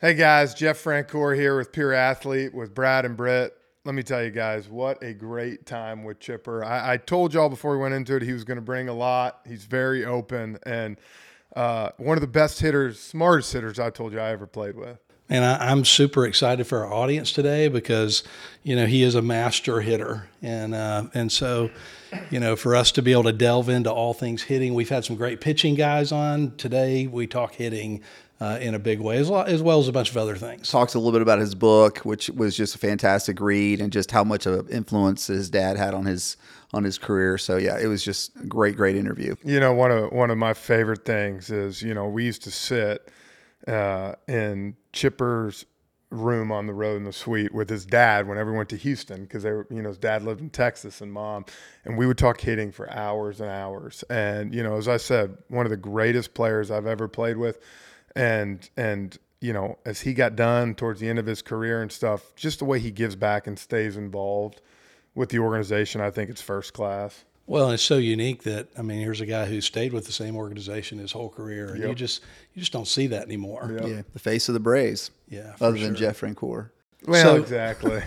Hey guys, Jeff Francoeur here with Pure Athlete with Brad and Britt. Let me tell you guys, what a great time with Chipper. I told y'all before we went into it, he was going to bring a lot. He's very open and one of the best hitters, smartest hitters I told you I ever played with. And I'm super excited for our audience today because, he is a master hitter. And so, for us to be able to delve into all things hitting, we've had some great pitching guys on. Today we talk hitting in a big way, as well as a bunch of other things. Talks a little bit about his book, which was just a fantastic read, and just how much of an influence his dad had on his career. So yeah, it was just a great interview. One of my favorite things is, we used to sit in Chipper's room on the road in the suite with his dad whenever we went to Houston, because his dad lived in Texas and mom, and we would talk hitting for hours and hours. And as I said, one of the greatest players I've ever played with. And as he got done towards the end of his career and stuff, just the way he gives back and stays involved with the organization, I think it's first class. Well, and it's so unique that, here's a guy who stayed with the same organization his whole career, and you just don't see that anymore. Yep. Yeah, the face of the Braves. Yeah, other than Jeff Francoeur. Well, exactly.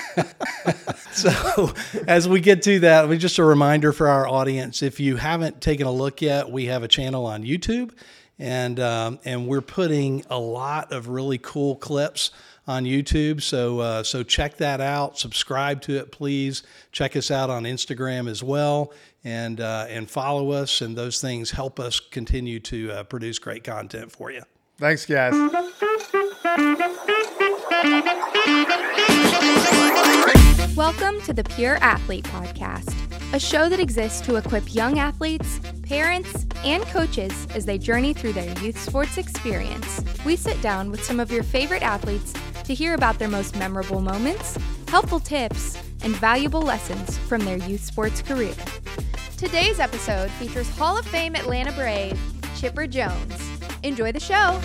So as we get to that, just a reminder for our audience, if you haven't taken a look yet, we have a channel on YouTube. And we're putting a lot of really cool clips on YouTube. So check that out. Subscribe to it, please. Check us out on Instagram as well, and follow us. And those things help us continue to produce great content for you. Thanks, guys. Welcome to the Pure Athlete Podcast, a show that exists to equip young athletes, parents, and coaches as they journey through their youth sports experience. We sit down with some of your favorite athletes to hear about their most memorable moments, helpful tips, and valuable lessons from their youth sports career. Today's episode features Hall of Fame Atlanta Brave, Chipper Jones. Enjoy the show.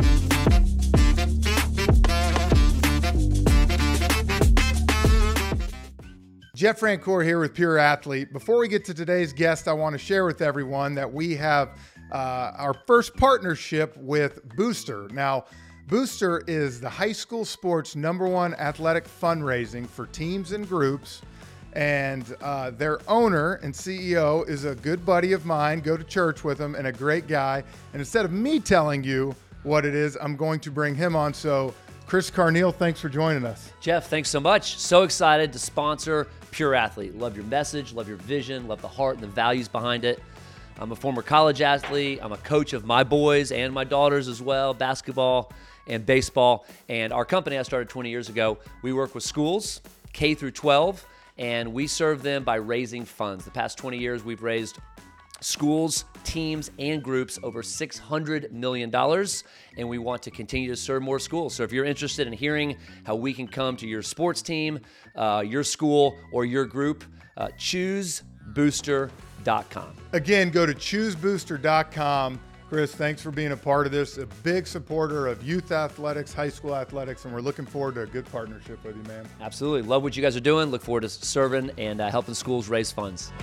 Jeff Francoeur here with Pure Athlete. Before we get to today's guest, I want to share with everyone that we have our first partnership with Booster. Now, Booster is the high school sports #1 athletic fundraising for teams and groups. And their owner and CEO is a good buddy of mine, go to church with him, and a great guy. And instead of me telling you what it is, I'm going to bring him on. So Chris Carneal, thanks for joining us. Jeff, thanks so much. So excited to sponsor Pure Athlete. Love your message, love your vision, love the heart and the values behind it. I'm a former college athlete. I'm a coach of my boys and my daughters as well, basketball and baseball. And our company I started 20 years ago, we work with schools, K through 12, and we serve them by raising funds. The past 20 years, we've raised schools, teams, and groups over $600 million, and we want to continue to serve more schools. So if you're interested in hearing how we can come to your sports team, your school, or your group, choosebooster.com. Again, go to choosebooster.com. Chris, thanks for being a part of this. A big supporter of youth athletics, high school athletics, and we're looking forward to a good partnership with you, man. Absolutely. Love what you guys are doing. Look forward to serving and helping schools raise funds.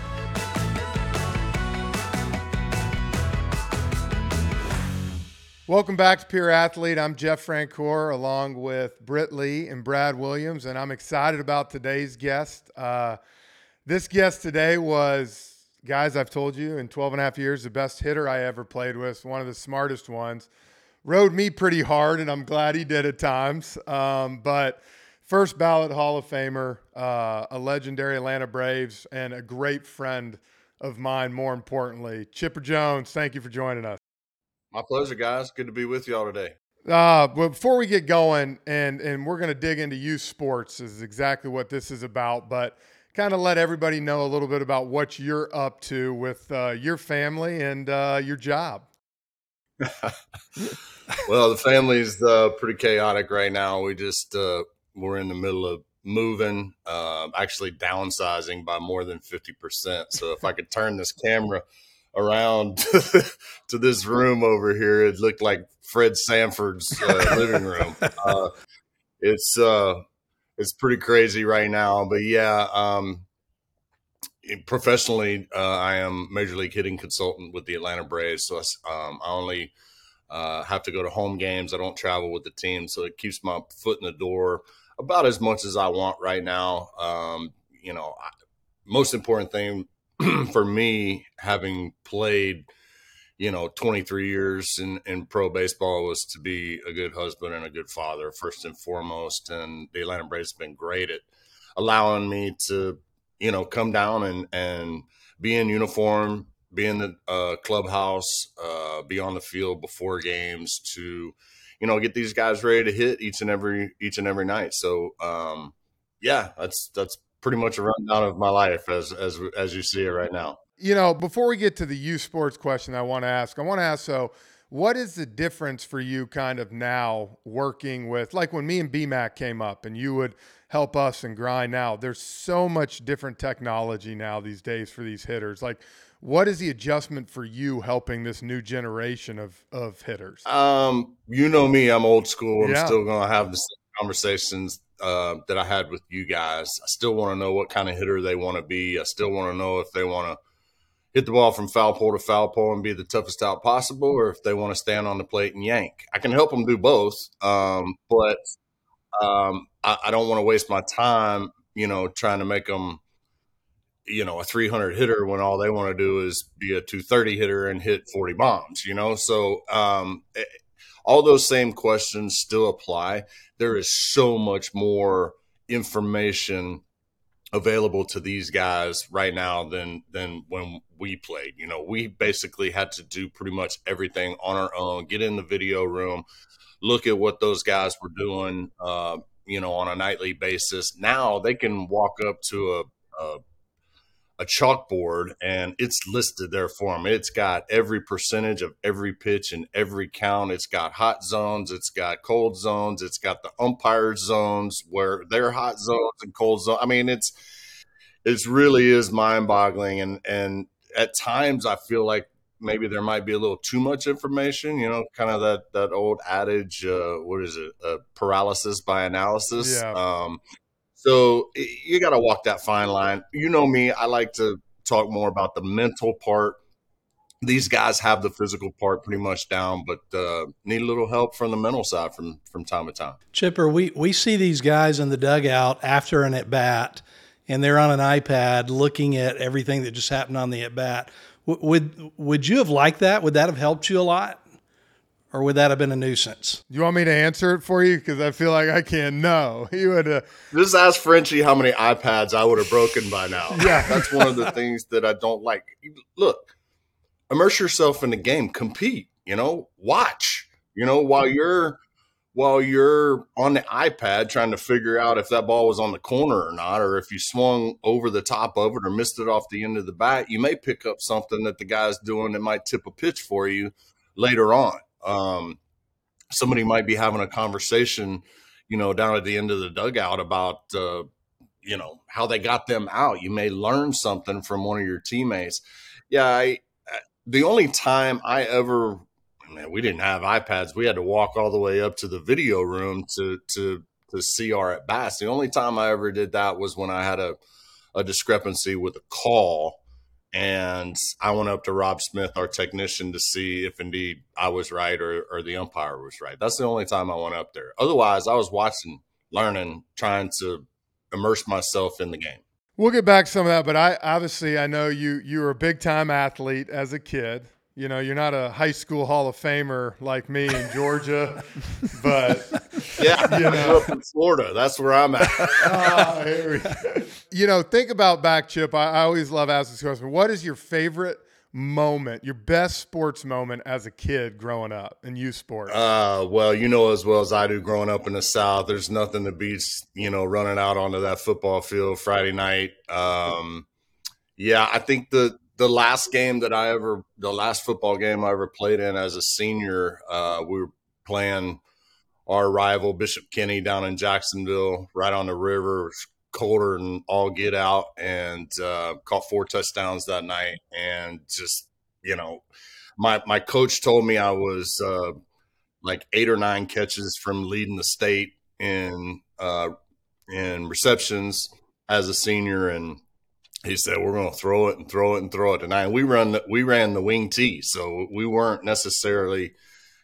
Welcome back to Pure Athlete. I'm Jeff Francoeur along with Britt Lee and Brad Williams, and I'm excited about today's guest. This guest today was, guys, I've told you, in 12 and a half years, the best hitter I ever played with, one of the smartest ones. Rode me pretty hard, and I'm glad he did at times. But first ballot Hall of Famer, a legendary Atlanta Braves, and a great friend of mine, more importantly. Chipper Jones, thank you for joining us. My pleasure, guys. Good to be with y'all today. But before we get going, and we're going to dig into youth sports, is exactly what this is about, but kind of let everybody know a little bit about what you're up to with your family and your job. Well, the family's pretty chaotic right now. We just we're in the middle of moving, actually downsizing by more than 50%. So if I could turn this camera around to this room over here, it looked like Fred Sanford's living room. It's pretty crazy right now, but yeah, professionally, I am Major League Hitting consultant with the Atlanta Braves. So I only have to go to home games. I don't travel with the team, so it keeps my foot in the door about as much as I want right now. Most important thing for me, having played, 23 years in pro baseball, was to be a good husband and a good father, first and foremost. And the Atlanta Braves have been great at allowing me to, come down and be in uniform, be in the clubhouse, be on the field before games to, get these guys ready to hit each and every night. So, that's pretty much a rundown of my life as you see it right now. Before we get to the youth sports question I want to ask, so what is the difference for you kind of now working with, like when me and BMAC came up and you would help us and grind now, there's so much different technology now these days for these hitters. Like, what is the adjustment for you helping this new generation of hitters? Me, I'm old school. I'm Yeah. still going to have the same conversations that I had with you guys. I still want to know what kind of hitter they want to be. I still want to know if they want to hit the ball from foul pole to foul pole and be the toughest out possible, or if they want to stand on the plate and yank. I can help them do both, but I don't want to waste my time, trying to make them, a 300 hitter when all they want to do is be a 230 hitter and hit 40 bombs, So all those same questions still apply. There is so much more information available to these guys right now than when we played. We basically had to do pretty much everything on our own, get in the video room, look at what those guys were doing, on a nightly basis. Now they can walk up to a chalkboard and it's listed there for them. It's got every percentage of every pitch and every count. It's got hot zones. It's got cold zones. It's got the umpire zones where they're hot zones and cold zones. I mean, it really is mind boggling. And at times I feel like maybe there might be a little too much information, kind of that old adage, paralysis by analysis. Yeah. So you got to walk that fine line. Me, I like to talk more about the mental part. These guys have the physical part pretty much down, but need a little help from the mental side from time to time. Chipper, we see these guys in the dugout after an at-bat, and they're on an iPad looking at everything that just happened on the at-bat. Would you have liked that? Would that have helped you a lot? Or would that have been a nuisance? You want me to answer it for you? Because I feel like I can't know. You would just ask Frenchie how many iPads I would have broken by now. Yeah. That's one of the things that I don't like. Look, immerse yourself in the game, compete, watch, while you're on the iPad trying to figure out if that ball was on the corner or not, or if you swung over the top of it or missed it off the end of the bat, you may pick up something that the guy's doing that might tip a pitch for you later on. Somebody might be having a conversation, down at the end of the dugout about, how they got them out. You may learn something from one of your teammates. Yeah. The only time we didn't have iPads. We had to walk all the way up to the video room to see our at bats. The only time I ever did that was when I had a discrepancy with a call. And I went up to Rob Smith, our technician, to see if indeed I was right or the umpire was right. That's the only time I went up there. Otherwise, I was watching, learning, trying to immerse myself in the game. We'll get back to some of that, but I know you were a big-time athlete as a kid. You're not a high school Hall of Famer like me in Georgia, but yeah, I grew up in Florida. That's where I'm at. Here we go. Think about back, Chip. I always love asking this question. What is your favorite moment, your best sports moment as a kid growing up in youth sports? Well, as well as I do growing up in the South, there's nothing that beats, running out onto that football field Friday night. I think the last football game I ever played in as a senior, we were playing our rival Bishop Kenny down in Jacksonville, right on the river. It was colder than all get out, and caught 4 touchdowns that night. And just, my coach told me I was like 8 or 9 catches from leading the state in receptions as a senior, and he said, we're going to throw it tonight. And we ran the wing tee, so we weren't necessarily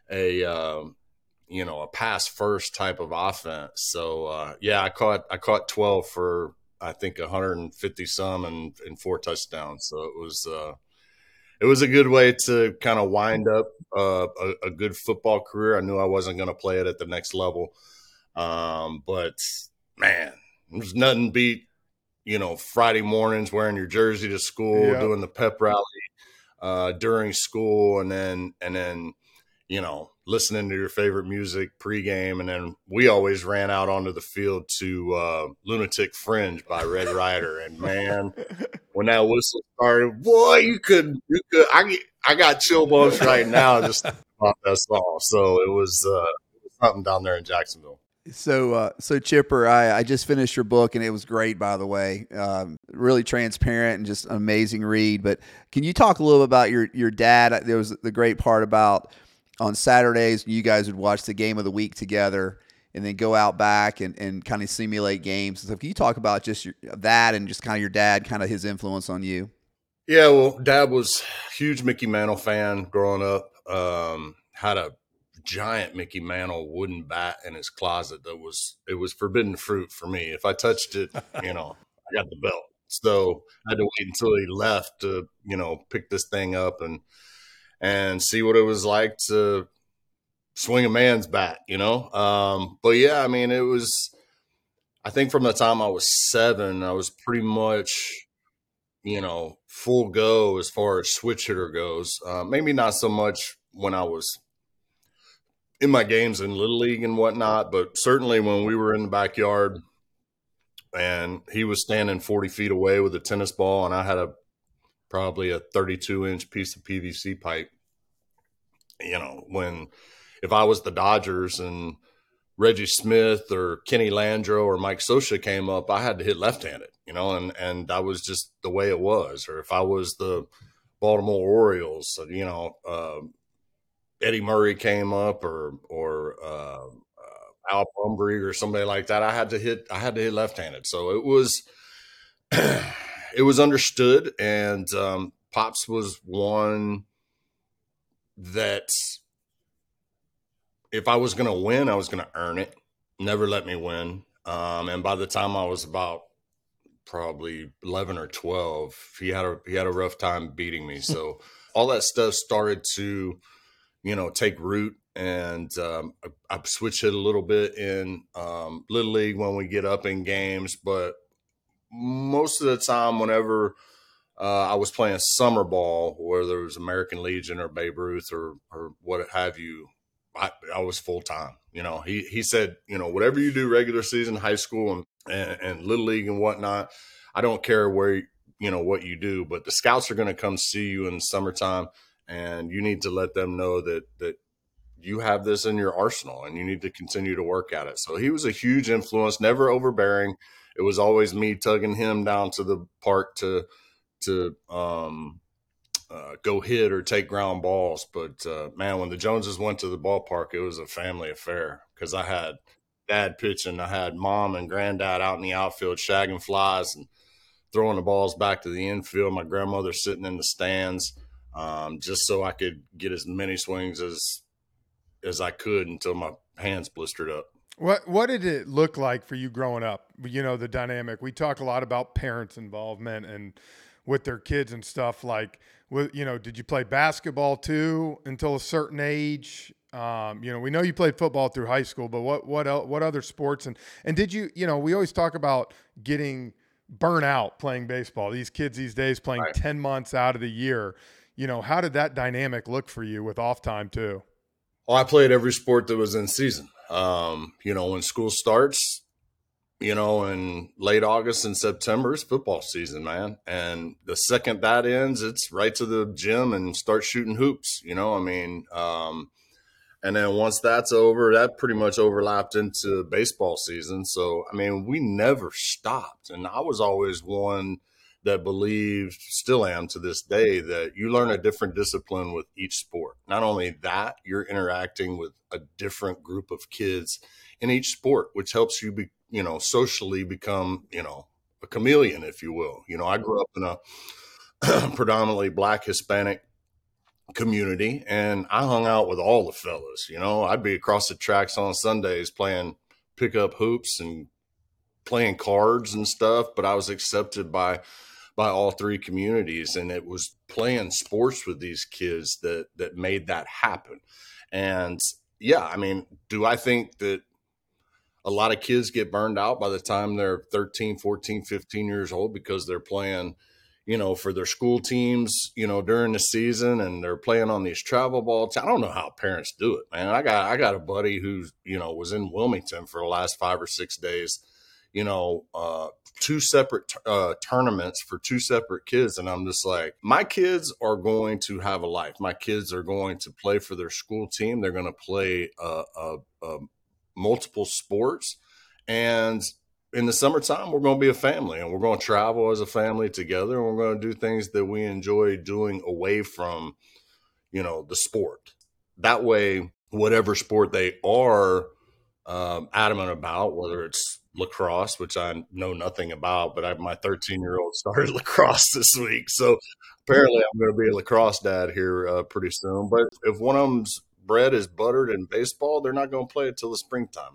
a pass first type of offense. So I caught 12 for I think 150 some and 4 touchdowns. So it was a good way to kind of wind up a good football career. I knew I wasn't going to play it at the next level, but man, there's nothing beat Friday mornings wearing your jersey to school, doing the pep rally during school, and then listening to your favorite music pregame. And then we always ran out onto the field to Lunatic Fringe by Red Ryder. And man, when that whistle started, boy, I got chill bumps right now just about that song. So it was something down there in Jacksonville. So Chipper, I just finished your book, and it was great, by the way. Really transparent and just an amazing read. But can you talk a little bit about your dad? There was the great part about on Saturdays, you guys would watch the game of the week together and then go out back and kind of simulate games. So can you talk about just that and just kind of your dad, kind of his influence on you? Yeah, well, Dad was a huge Mickey Mantle fan growing up. Had a giant Mickey Mantle wooden bat in his closet it was forbidden fruit for me. If I touched it, I got the belt. So I had to wait until he left to, pick this thing up and see what it was like to swing a man's bat, But yeah, I mean, I think from the time I was 7, I was pretty much, full go as far as switch hitter goes. Maybe not so much when I was in my games in Little League and whatnot, but certainly when we were in the backyard and he was standing 40 feet away with a tennis ball and I had probably a 32-inch piece of PVC pipe, if I was the Dodgers and Reggie Smith or Kenny Landreau or Mike Scioscia came up, I had to hit left-handed, and that was just the way it was. Or if I was the Baltimore Orioles, Eddie Murray came up or Al Pumbrig or somebody like that, I had to hit left-handed. So it was understood. And Pops was one that if I was going to win, I was going to earn it. Never let me win. And by the time I was about probably 11 or 12, he had a rough time beating me. So all that stuff started to, take root. And I switch hit a little bit in Little League when we get up in games. But most of the time, whenever I was playing summer ball, where there was American Legion or Babe Ruth or what have you, I was full time. He said, whatever you do, regular season, high school, and Little League and whatnot, I don't care where what you do, but the scouts are going to come see you in the summertime, and you need to let them know that you have this in your arsenal, and you need to continue to work at it. So he was a huge influence, never overbearing. It was always me tugging him down to the park to go hit or take ground balls. But man, when the Joneses went to the ballpark, it was a family affair because I had dad pitching, I had mom and granddad out in the outfield shagging flies and throwing the balls back to the infield. My grandmother sitting in the stands, just so I could get as many swings as I could until my hands blistered up. What did it look like for you growing up? The dynamic. We talk a lot about parents' involvement and with their kids and stuff. Like, did you play basketball too until a certain age? We know you played football through high school, but what other sports? And did you, we always talk about getting burnt out playing baseball. These kids these days playing 10 months out of the year. How did that dynamic look for you with off time too? Well, I played every sport that was in season. When school starts, in late August and September, it's football season, man. And the second that ends, it's right to the gym and start shooting hoops, and then once that's over, that pretty much overlapped into baseball season. So, we never stopped. And I was always one that believed, still am to this day, that you learn a different discipline with each sport. Not only that, you're interacting with a different group of kids in each sport, which helps you socially become, a chameleon, if you will. I grew up in a predominantly Black Hispanic community, and I hung out with all the fellas. You know, I'd be across the tracks on Sundays playing pickup hoops and playing cards and stuff, but I was accepted by all three communities, and it was playing sports with these kids that made that happen. And yeah, I mean, do I think that a lot of kids get burned out by the time they're 13, 14, 15 years old because they're playing, you know, for their school teams, you know, during the season, and they're playing on these travel ball I don't know how parents do it, man. I got a buddy who's, you know, was in Wilmington for the last 5 or 6 days, you know, 2 separate tournaments for 2 separate kids. And I'm just like, my kids are going to have a life. My kids are going to play for their school team. They're going to play multiple sports. And in the summertime, we're going to be a family, and we're going to travel as a family together. And we're going to do things that we enjoy doing away from, you know, the sport. That way, whatever sport they are adamant about, whether it's lacrosse, which I know nothing about, but my 13-year-old started lacrosse this week. So apparently I'm going to be a lacrosse dad here pretty soon. But if one of them's bread is buttered in baseball, they're not going to play it till the springtime.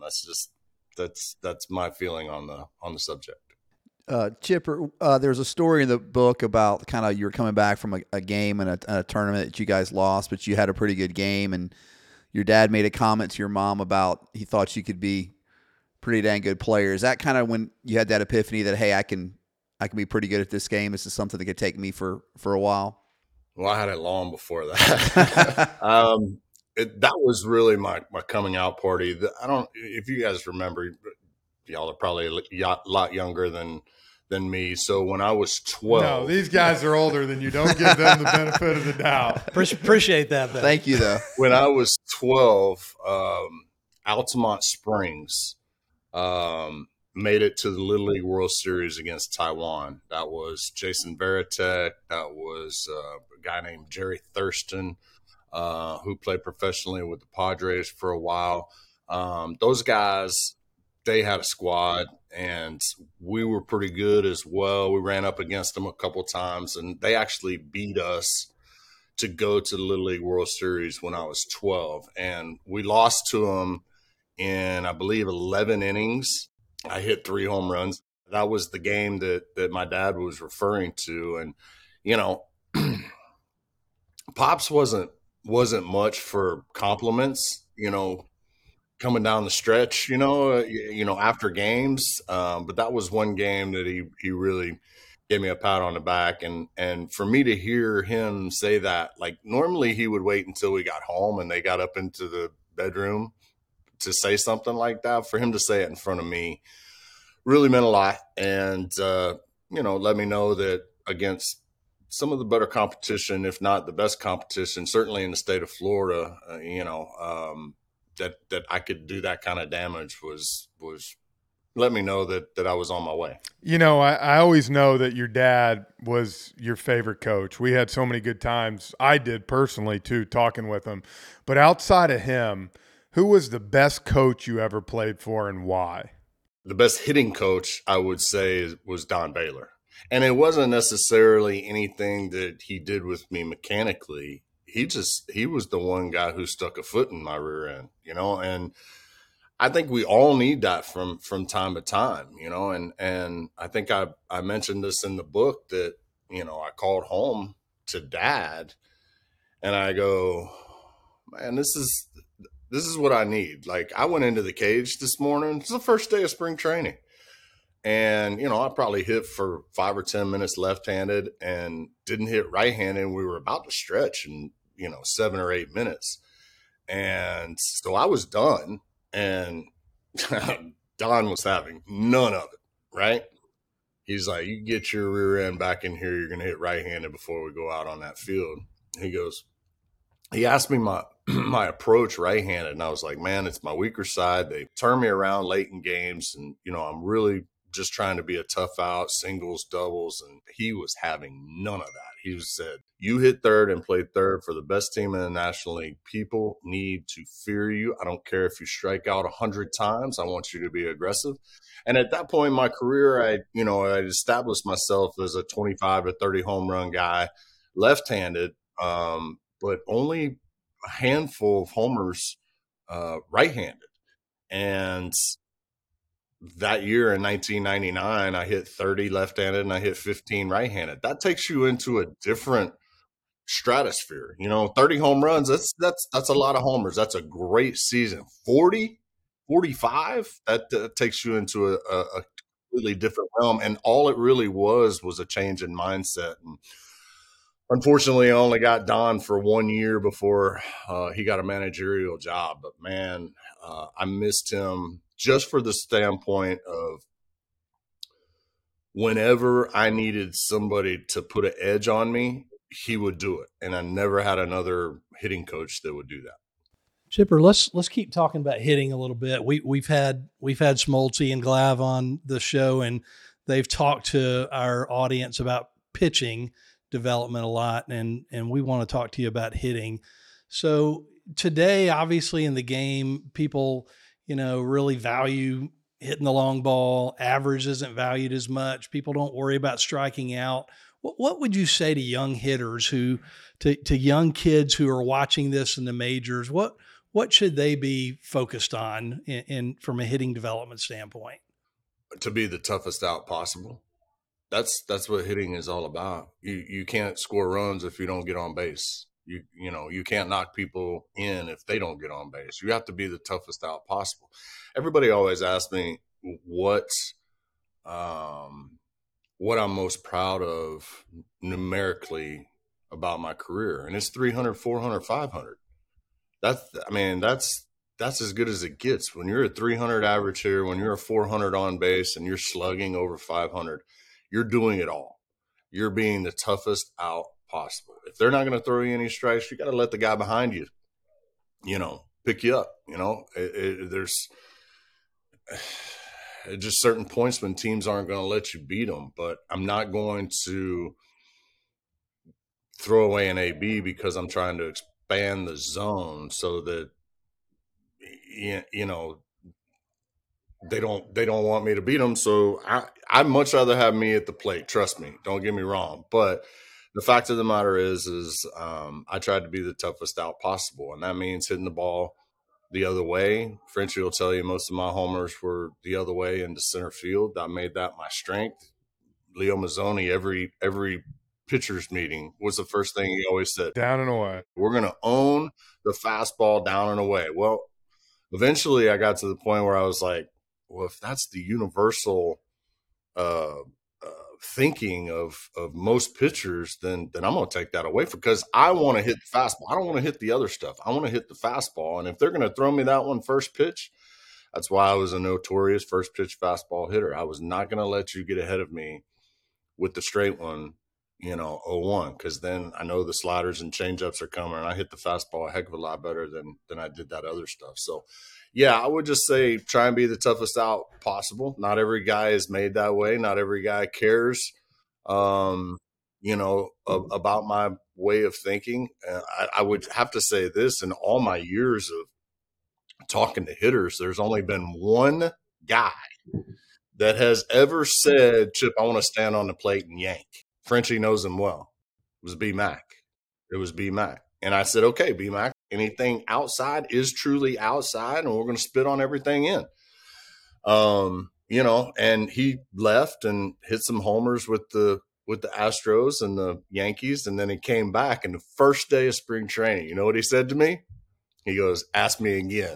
That's my feeling on the subject. Chipper, there's a story in the book about kind of you were coming back from a game and a tournament that you guys lost, but you had a pretty good game, and your dad made a comment to your mom about he thought you could be pretty dang good player. Is that kind of when you had that epiphany that, hey, I can be pretty good at this game? This is something that could take me for a while? Well, I had it long before that. That was really my coming out party. I don't, if you guys remember, y'all are probably a lot younger than me. So when I was 12, No, these guys are older than you. Don't give them the benefit of the doubt. Appreciate that, though. Thank you, though. when I was 12, Altamont Springs made it to the Little League World Series against Taiwan. That was Jason Varitek. That was a guy named Jerry Thurston, who played professionally with the Padres for a while. Those guys, they had a squad, and we were pretty good as well. We ran up against them a couple times, and they actually beat us to go to the Little League World Series when I was 12. And we lost to them in, I believe, 11 innings. I hit 3 home runs. That was the game that my dad was referring to. And, you know, Pops wasn't much for compliments, you know, coming down the stretch, you know, after games. But that was one game that he really gave me a pat on the back. And for me to hear him say that, like, normally he would wait until we got home and they got up into the bedroom to say something like that. For him to say it in front of me really meant a lot. And, you know, let me know that against some of the better competition, if not the best competition, certainly in the state of Florida, that I could do that kind of damage was let me know that I was on my way. You know, I always know that your dad was your favorite coach. We had so many good times. I did personally too, talking with him. But outside of him, who was the best coach you ever played for, and why? The best hitting coach, I would say, was Don Baylor. And it wasn't necessarily anything that he did with me mechanically. He was the one guy who stuck a foot in my rear end, you know, and I think we all need that from time to time, you know, and I think I mentioned this in the book that, you know, I called home to Dad and I go, man, this is what I need. Like, I went into the cage this morning. It's the first day of spring training. And, you know, I probably hit for 5 or 10 minutes left-handed and didn't hit right-handed. And we were about to stretch in, you know, 7 or 8 minutes. And so I was done. And Don was having none of it, right? He's like, you get your rear end back in here. You're going to hit right-handed before we go out on that field. He asked me my approach right-handed, and I was like, man, it's my weaker side. They turn me around late in games, and, you know, I'm really just trying to be a tough out, singles, doubles, and he was having none of that. He said, you hit third and play third for the best team in the National League. People need to fear you. I don't care if you strike out 100 times. I want you to be aggressive. And at that point in my career, I established myself as a 25 to 30 home run guy, left-handed. but only a handful of homers right-handed. And that year in 1999, I hit 30 left-handed and I hit 15 right-handed. That takes you into a different stratosphere. 30 home runs, that's a lot of homers. That's a great season. 40, 45, that takes you into a completely different realm. And all it really was a change in mindset. And unfortunately, I only got Don for 1 year before he got a managerial job. But man, I missed him just for the standpoint of whenever I needed somebody to put an edge on me, he would do it. And I never had another hitting coach that would do that. Chipper, let's keep talking about hitting a little bit. We've had Smoltz and Glav on the show, and they've talked to our audience about pitching development a lot, and we want to talk to you about hitting. So today, obviously in the game, people, really value hitting the long ball. Average isn't valued as much. People don't worry about striking out. What would you say to young hitters to young kids who are watching this in the majors? What should they be focused on in from a hitting development standpoint? To be the toughest out possible. That's what hitting is all about. You can't score runs if you don't get on base. You can't knock people in if they don't get on base. You have to be the toughest out possible. Everybody always asks me what I'm most proud of numerically about my career, and it's 300, 400, 500. That's as good as it gets. When you're a 300 average hitter, when you're a 400 on base, and you're slugging over 500, you're doing it all. You're being the toughest out possible. If they're not going to throw you any strikes, you got to let the guy behind you, pick you up. There's just certain points when teams aren't going to let you beat them. But I'm not going to throw away an AB because I'm trying to expand the zone so that they don't want me to beat them. So I'd much rather have me at the plate. Trust me. Don't get me wrong. But the fact of the matter is I tried to be the toughest out possible, and that means hitting the ball the other way. Frenchie will tell you most of my homers were the other way into center field. I made that my strength. Leo Mazzoni, every pitcher's meeting, was the first thing he always said. Down and away. We're going to own the fastball down and away. Well, eventually I got to the point where I was like, well, if that's the universal thinking of most pitchers, then I'm going to take that away because I want to hit the fastball. I don't want to hit the other stuff. I want to hit the fastball. And if they're going to throw me that one first pitch, that's why I was a notorious first pitch fastball hitter. I was not going to let you get ahead of me with the straight one, 0-1, because then I know the sliders and changeups are coming, and I hit the fastball a heck of a lot better than I did that other stuff. So, yeah, I would just say try and be the toughest out possible. Not every guy is made that way. Not every guy cares, about my way of thinking. I would have to say this: in all my years of talking to hitters, there's only been one guy that has ever said, Chip, I want to stand on the plate and yank. Frenchie knows him well. It was B-Mac. And I said, okay, B-Mac, anything outside is truly outside, and we're going to spit on everything in. And he left and hit some homers with the Astros and the Yankees, and then he came back, and the first day of spring training, you know what he said to me? He goes, ask me again.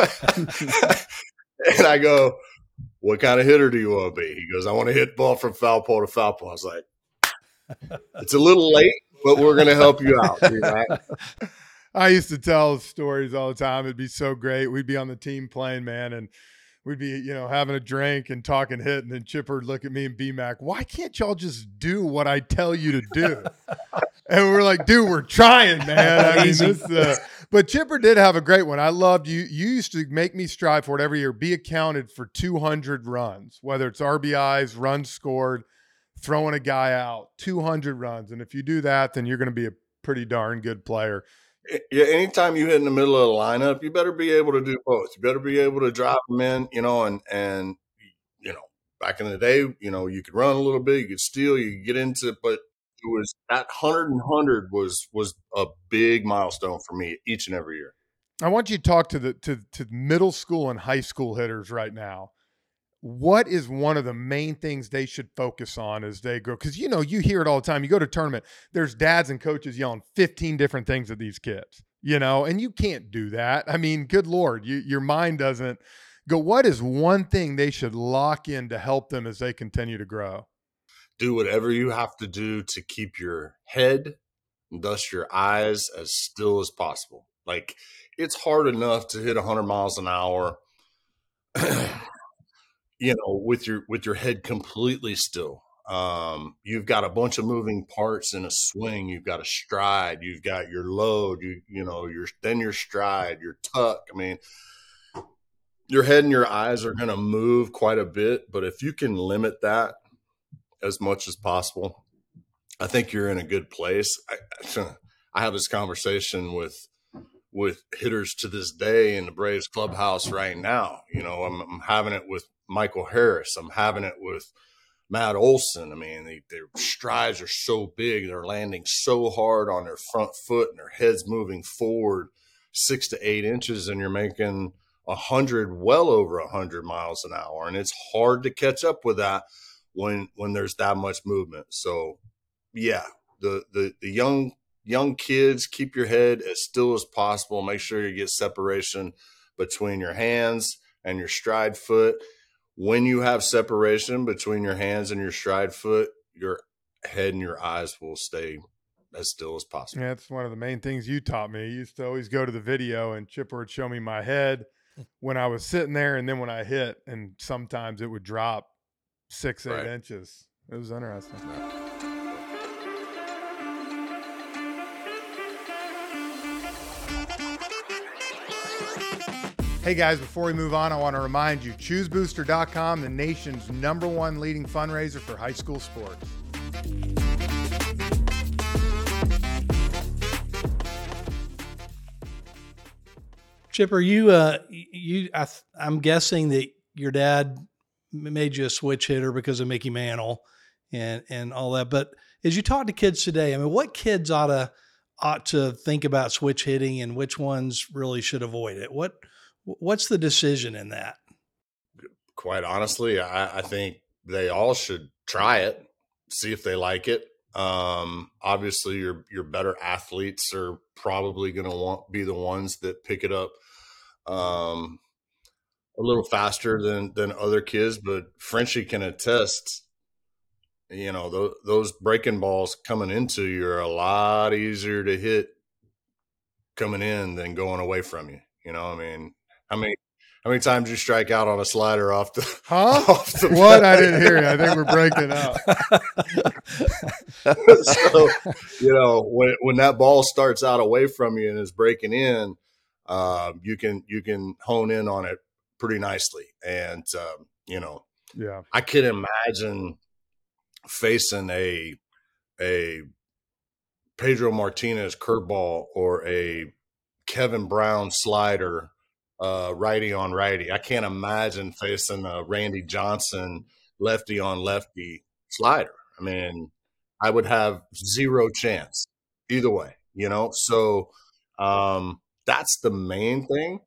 And I go, what kind of hitter do you want to be? He goes, I want to hit ball from foul pole to foul pole. I was like, it's a little late, but we're going to help you out. Right? I used to tell stories all the time. It'd be so great. We'd be on the team playing, man, and we'd be, having a drink and talking hit, and then Chipper would look at me and B-Mac, why can't y'all just do what I tell you to do? And we're like, dude, we're trying, man. I mean, but Chipper did have a great one. I loved you. You used to make me strive for it every year. Be accounted for 200 runs, whether it's RBIs, runs scored, throwing a guy out, 200 runs. And if you do that, then you're going to be a pretty darn good player. Yeah, anytime you hit in the middle of the lineup, you better be able to do both. You better be able to drop them in, and back in the day, you could run a little bit, you could steal, you could get into it, but was that 100 was a big milestone for me each and every year. I want you to talk to the middle school and high school hitters right now. What is one of the main things they should focus on as they grow? Because, you hear it all the time. You go to a tournament, there's dads and coaches yelling 15 different things at these kids, and you can't do that. I mean, good Lord, your mind doesn't go. What is one thing they should lock in to help them as they continue to grow? Do whatever you have to do to keep your head and thus your eyes as still as possible. Like, it's hard enough to hit 100 miles an hour, with your head completely still. You've got a bunch of moving parts in a swing. You've got a stride. You've got your load. Your stride, your tuck. I mean, your head and your eyes are going to move quite a bit, but if you can limit that as much as possible, I think you're in a good place. I have this conversation with hitters to this day in the Braves clubhouse right now. I'm having it with Michael Harris. I'm having it with Matt Olson. I mean, their strides are so big. They're landing so hard on their front foot and their head's moving forward 6 to 8 inches, and you're making 100, well over 100 miles an hour. And it's hard to catch up with that when there's that much movement. So yeah, the young kids, keep your head as still as possible. Make sure you get separation between your hands and your stride foot. When you have separation between your hands and your stride foot, your head and your eyes will stay as still as possible. Yeah, that's one of the main things you taught me. I used to always go to the video and Chipper would show me my head when I was sitting there and then when I hit, and sometimes it would drop 6-8 inches. It was interesting. Hey guys, before we move on, I want to remind you, ChooseBooster.com, the nation's #1 leading fundraiser for high school sports. Chipper, I'm guessing that your dad made you a switch hitter because of Mickey Mantle and all that. But as you talk to kids today, I mean, what kids ought to think about switch hitting and which ones really should avoid it? What's the decision in that? Quite honestly, I think they all should try it, see if they like it. Obviously your better athletes are probably going to be the ones that pick it up a little faster than other kids, but Frenchie can attest, those breaking balls coming into you are a lot easier to hit coming in than going away from you. I mean, how many times you strike out on a slider off the off the what? I didn't hear you. I think we're breaking up. So, when that ball starts out away from you and is breaking in, you can hone in on it pretty nicely. And, yeah, I could imagine facing a Pedro Martinez curveball or a Kevin Brown slider, righty on righty. I can't imagine facing a Randy Johnson lefty on lefty slider. I mean, I would have zero chance either way, So that's the main thing.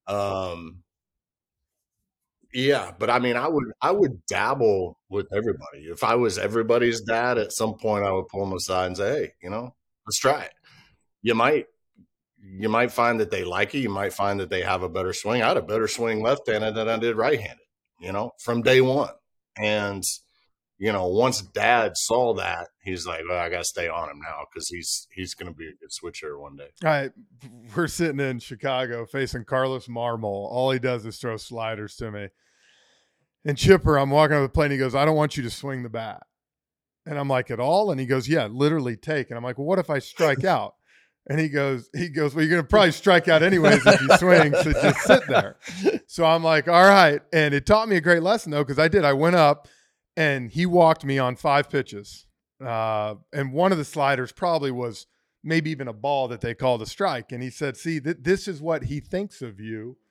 Yeah, but I mean, I would dabble with everybody. If I was everybody's dad, at some point I would pull them aside and say, "Hey, let's try it." You might find that they like it. You might find that they have a better swing. I had a better swing left-handed than I did right-handed, from day one. And, once dad saw that, he's like, well, I got to stay on him now because he's going to be a good switcher one day. All right. We're sitting in Chicago facing Carlos Marmol. All he does is throw sliders to me. And Chipper, I'm walking over the plate and he goes, I don't want you to swing the bat. And I'm like, at all? And he goes, yeah, literally take. And I'm like, well, what if I strike out? And he goes, well, you're going to probably strike out anyways if you swing, so just sit there. So I'm like, all right. And it taught me a great lesson, though, because I went up, and he walked me on 5 pitches. And one of the sliders probably was maybe even a ball that they called a strike. And he said, see, this is what he thinks of you.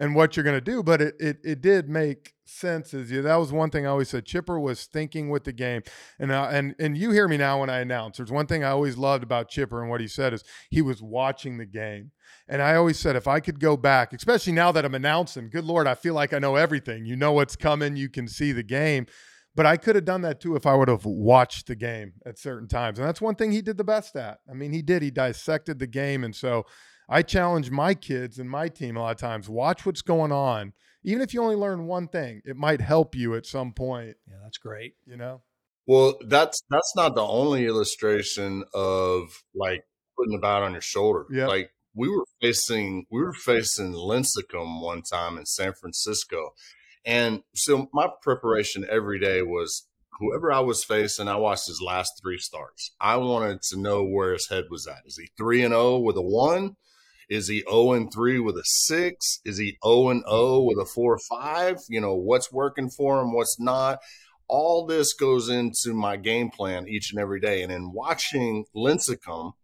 and what you're going to do. But it did make sense. That was one thing I always said. Chipper was thinking with the game. And you hear me now when I announce. There's one thing I always loved about Chipper, and what he said is he was watching the game. And I always said, if I could go back, especially now that I'm announcing, good Lord, I feel like I know everything. You know what's coming. You can see the game. But I could have done that too if I would have watched the game at certain times. And that's one thing he did the best at. I mean, he dissected the game. And so I challenge my kids and my team a lot of times, watch what's going on. Even if you only learn one thing, it might help you at some point. Yeah, that's great. You know? Well, that's not the only illustration of like putting the bat on your shoulder. Yep. Like we were facing Lincecum one time in San Francisco. And so my preparation every day was whoever I was facing, I watched his last 3 starts. I wanted to know where his head was at. Is he 3-0 with a 1? Is he 0-3 with a 6? Is he 0-0 with a 4-5? You know, what's working for him, what's not? All this goes into my game plan each and every day. And in watching Lincecum,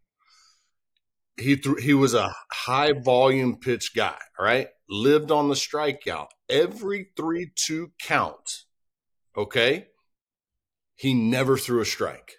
he was a high volume pitch guy, right? Lived on the strikeout. Every 3-2 count, okay? He never threw a strike.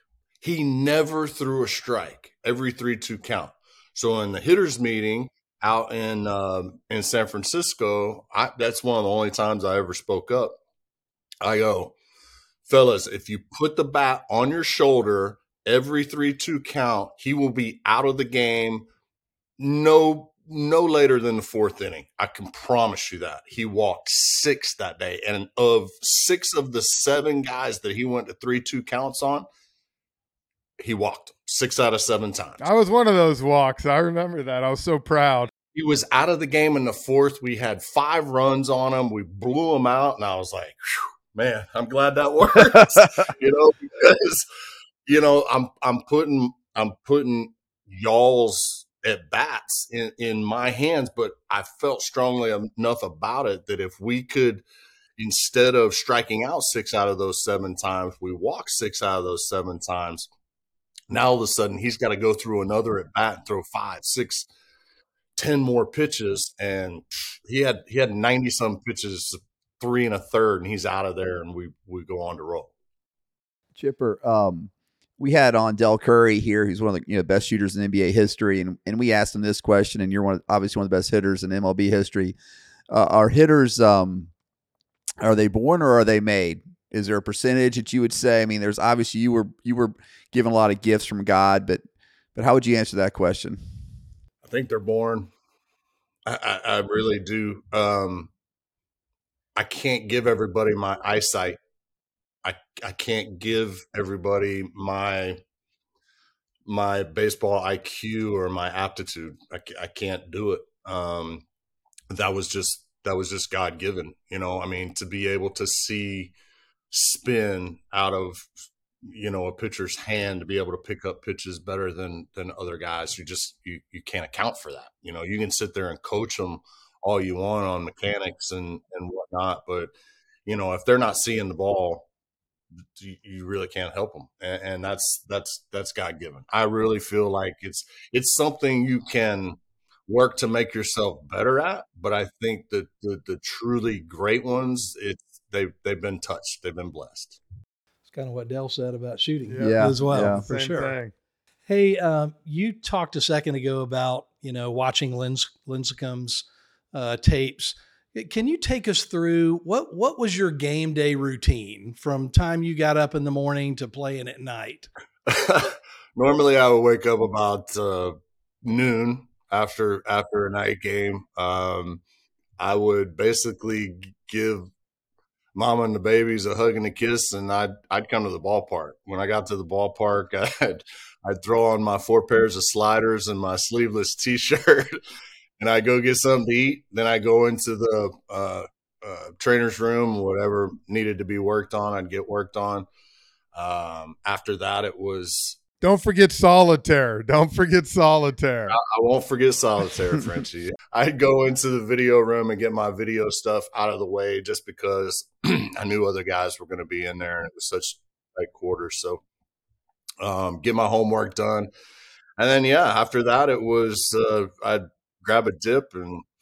Every 3-2 count. So in the hitters meeting out in San Francisco, that's one of the only times I ever spoke up. I go, fellas, if you put the bat on your shoulder every 3-2 count, he will be out of the game no later than the 4th inning. I can promise you that. He walked 6 that day. And of 6 of the 7 guys that he went to 3-2 counts on, he walked them 6 out of 7 times. I was one of those walks. I remember that. I was so proud. He was out of the game in the 4th. We had 5 runs on him. We blew him out. And I was like, man, I'm glad that worked. Because, I'm putting y'all's at bats in my hands, but I felt strongly enough about it that if we could, instead of striking out 6 out of those 7 times, we walk 6 out of those 7 times. Now all of a sudden he's got to go through another at bat and throw 5, 6, 10 more pitches, and he had 90 some pitches, 3 1/3, and he's out of there, and we go on to roll. Chipper, we had on Del Curry here, who's one of the best shooters in NBA history, and we asked him this question, and you're obviously one of the best hitters in MLB history. Are hitters, are they born or are they made? Is there a percentage that you would say? I mean, there's obviously you were given a lot of gifts from God, but how would you answer that question? I think they're born. I really do. I can't give everybody my eyesight. I can't give everybody my baseball IQ or my aptitude. I can't do it. That was just God given, I mean, to be able to see spin out of, a pitcher's hand, to be able to pick up pitches better than other guys. You can't account for that. You can sit there and coach them all you want on mechanics and whatnot, but if they're not seeing the ball, you really can't help them, and that's God given. I really feel like it's something you can work to make yourself better at, but I think that the truly great ones, they've been touched, they've been blessed. It's kind of what Del said about shooting Yeah, as well, yeah. for Same sure. thing. Hey, you talked a second ago about watching Lincecum's tapes. Can you take us through what was your game day routine from time you got up in the morning to playing at night? Normally I would wake up about noon after a night game. I would basically give mama and the babies a hug and a kiss, and I'd come to the ballpark. When I got to the ballpark, I'd throw on my 4 pairs of sliders and my sleeveless t-shirt, and I go get something to eat. Then I go into the trainer's room, whatever needed to be worked on, I'd get worked on. After that, it was... Don't forget solitaire. I won't forget solitaire, Frenchie. I'd go into the video room and get my video stuff out of the way just because I knew other guys were going to be in there, and it was such tight quarters. So get my homework done. And then, after that, it was I'd grab a dip and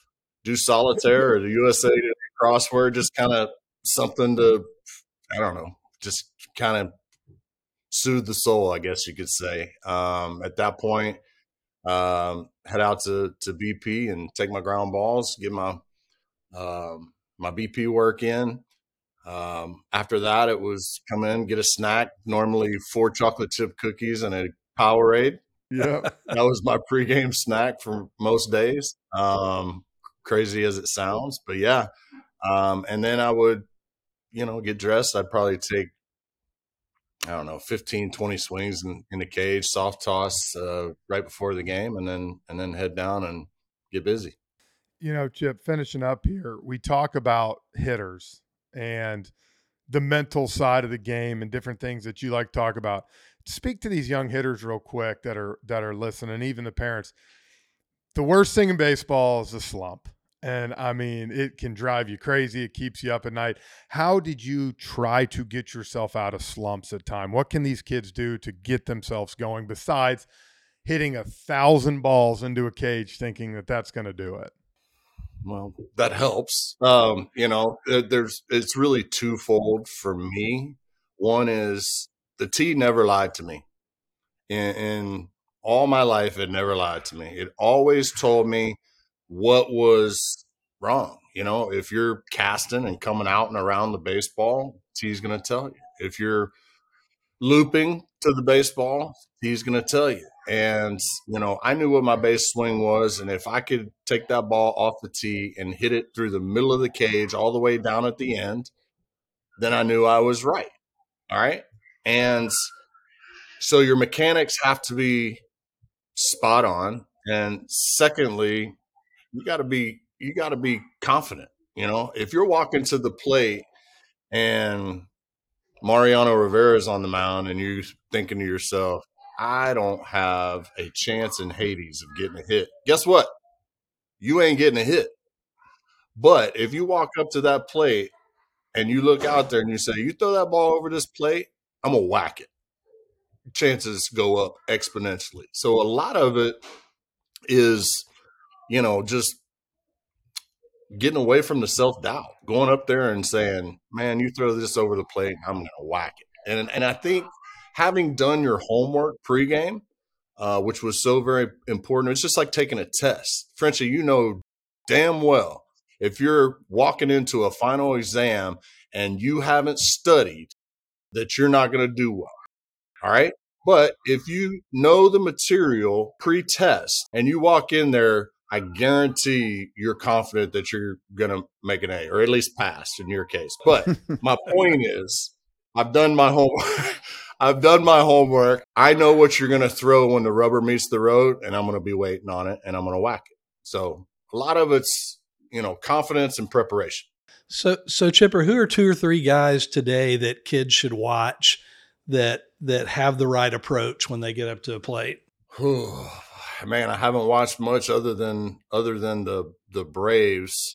do solitaire or the USA Today crossword, just kind of something to, I don't know, just kind of soothe the soul, I guess you could say. At that point, head out to BP and take my ground balls, get my BP work in. After that, it was come in, get a snack, normally 4 chocolate chip cookies and a Powerade. Yeah. That was my pregame snack for most days. Crazy as it sounds, but yeah. And then I would, get dressed. I'd probably take, 15, 20 swings in the cage, soft toss right before the game, and then head down and get busy. Chip, finishing up here, we talk about hitters and the mental side of the game and different things that you like to talk about. Speak to these young hitters real quick that are listening, even the parents. The worst thing in baseball is the slump. And I mean, it can drive you crazy. It keeps you up at night. How did you try to get yourself out of slumps at time? What can these kids do to get themselves going besides hitting 1,000 balls into a cage thinking that that's going to do it? Well, that helps. It's really twofold for me. One is the tee never lied to me. In all my life, it never lied to me. It always told me what was wrong. If you're casting and coming out and around the baseball, tee's going to tell you. If you're looping to the baseball, he's going to tell you. And, I knew what my base swing was. And if I could take that ball off the tee and hit it through the middle of the cage all the way down at the end, then I knew I was right. All right. And so your mechanics have to be spot on. And secondly, you got to be confident. If you're walking to the plate and Mariano Rivera is on the mound and you're thinking to yourself, I don't have a chance in Hades of getting a hit. Guess what? You ain't getting a hit. But if you walk up to that plate and you look out there and you say, you throw that ball over this plate, I'm going to whack it. Chances go up exponentially. So a lot of it is, just getting away from the self-doubt, going up there and saying, man, you throw this over the plate, I'm going to whack it. And I think having done your homework pregame, which was so very important, it's just like taking a test. Frenchie, damn well, if you're walking into a final exam and you haven't studied, that you're not going to do well. All right. But if you know the material pre-test and you walk in there, I guarantee you're confident that you're going to make an A or at least pass in your case. But my point is, I've done my homework. I know what you're going to throw when the rubber meets the road, and I'm going to be waiting on it and I'm going to whack it. So a lot of it's, confidence and preparation. So Chipper, who are 2 or 3 guys today that kids should watch that have the right approach when they get up to a plate? Man, I haven't watched much other than the Braves.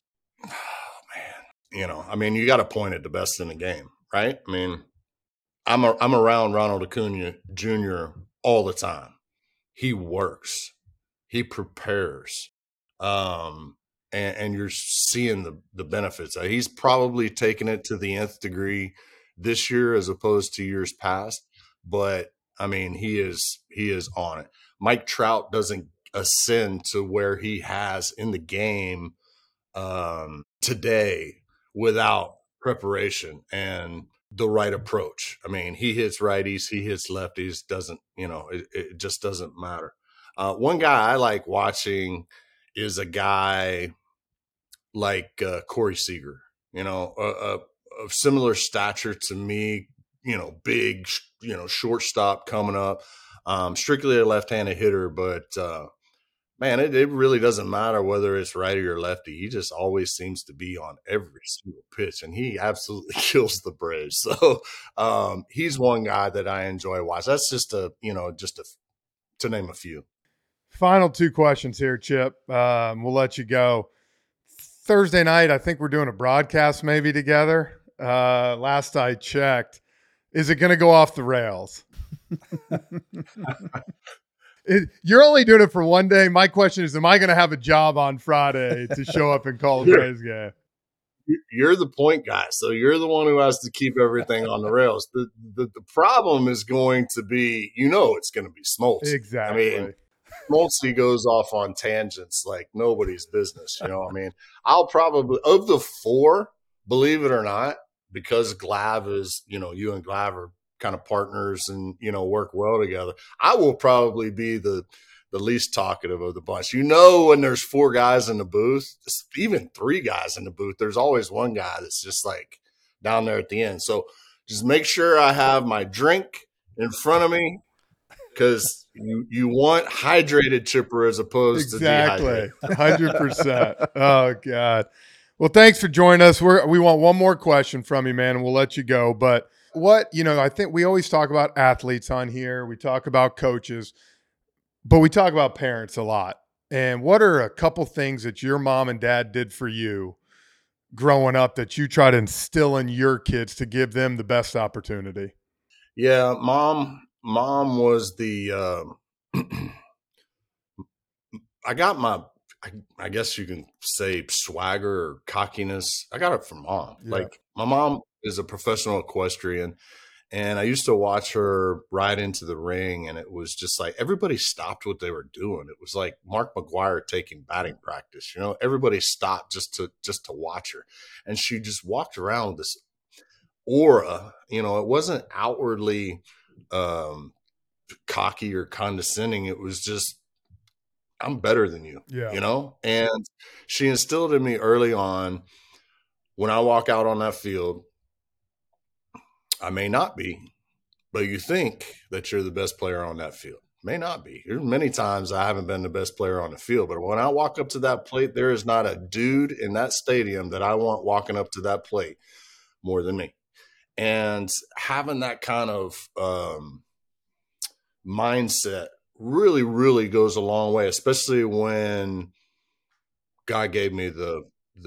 Oh, man, you got to point at the best in the game, right? I mean, I'm around Ronald Acuna Jr. all the time. He works, he prepares, and you're seeing the benefits. He's probably taken it to the nth degree this year as opposed to years past, but I mean, he is on it. Mike Trout doesn't ascend to where he has in the game today without preparation and the right approach. I mean, he hits righties, he hits lefties, it just doesn't matter. One guy I like watching is a guy like Corey Seager, of similar stature to me, big, shortstop coming up. Strictly a left-handed hitter, but man, it really doesn't matter whether it's righty or lefty. He just always seems to be on every single pitch, and he absolutely kills the Braves. So he's one guy that I enjoy watching. That's just to name a few. Final 2 questions here, Chip. We'll let you go. Thursday night, I think we're doing a broadcast maybe together. Last I checked, is it going to go off the rails? You're only doing it for one day. My question is, am I going to have a job on Friday to show up and call today's game? You're the point guy, so you're the one who has to keep everything on the rails. The problem is going to be, it's going to be Smoltz. Exactly. I mean, Smoltz goes off on tangents like nobody's business. I'll probably, of the four, believe it or not, because Glav is, you and Glav are kind of partners and, work well together, I will probably be the least talkative of the bunch. When there's four guys in the booth, even three guys in the booth, there's always one guy that's just like down there at the end. So just make sure I have my drink in front of me, because you want hydrated, Chipper, as opposed to dehydrated. 100%. Oh, God. Well, thanks for joining us. We want one more question from you, man, and we'll let you go. But I think we always talk about athletes on here. We talk about coaches, but we talk about parents a lot. And what are a couple things that your mom and dad did for you growing up that you try to instill in your kids to give them the best opportunity? Yeah, mom was the I got my, I guess you can say, swagger or cockiness. I got it from mom. Yeah. Like, my mom is a professional equestrian, and I used to watch her ride into the ring, and it was just like everybody stopped what they were doing. It was like Mark McGuire taking batting practice. Everybody stopped just to watch her, and she just walked around with this aura. It wasn't outwardly cocky or condescending. It was just, I'm better than you. And she instilled in me early on, when I walk out on that field, I may not be, but you think that you're the best player on that field. May not be. There's many times I haven't been the best player on the field, but when I walk up to that plate, there is not a dude in that stadium that I want walking up to that plate more than me. And having that kind of mindset really, really goes a long way, especially when God gave me the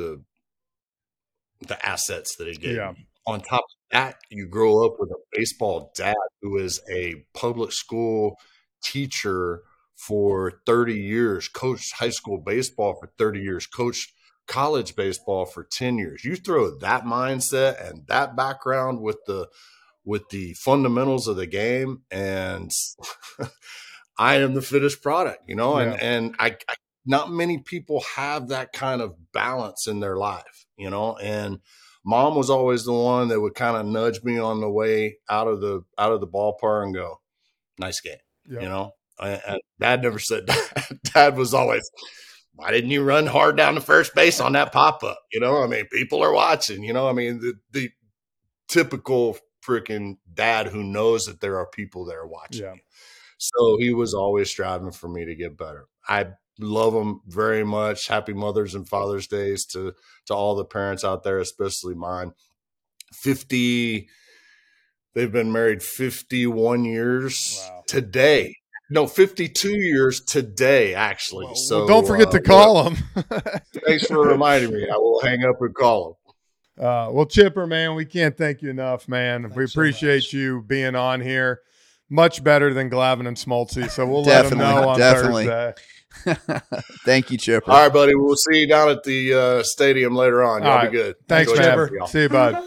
assets that he gave me. On top of that, you grow up with a baseball dad who is a public school teacher for 30 years, coached high school baseball for 30 years, coached college baseball for 10 years. You throw that mindset and that background with the fundamentals of the game, and I am the finished product, and I not many people have that kind of balance in their life, and mom was always the one that would kind of nudge me on the way out of the ballpark and go, nice game. And dad never said that. Dad was always, why didn't you run hard down to first base on that pop-up? People are watching, the typical freaking dad who knows that there are people that are watching. Yeah. So he was always striving for me to get better. I love him very much. Happy Mother's and Father's Days to all the parents out there, especially mine. 50, they've been married 51 years today. No, 52 years today, actually. Well, don't forget to call them. Thanks for reminding me. I will hang up and call them. Well, Chipper, man, we can't thank you enough, man. Thanks, we appreciate you being on here. Much better than Glavin and Smoltz, so we'll let them know on Thursday. Thank you, Chipper. All right, buddy. We'll see you down at the stadium later on. Y'all be good. Thanks, man. Chipper. See you, bud.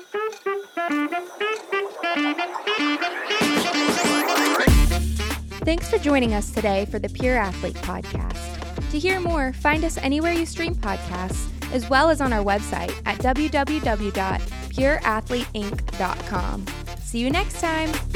Thanks for joining us today for the Pure Athlete Podcast. To hear more, find us anywhere you stream podcasts, as well as on our website at www.pureathleteinc.com. See you next time.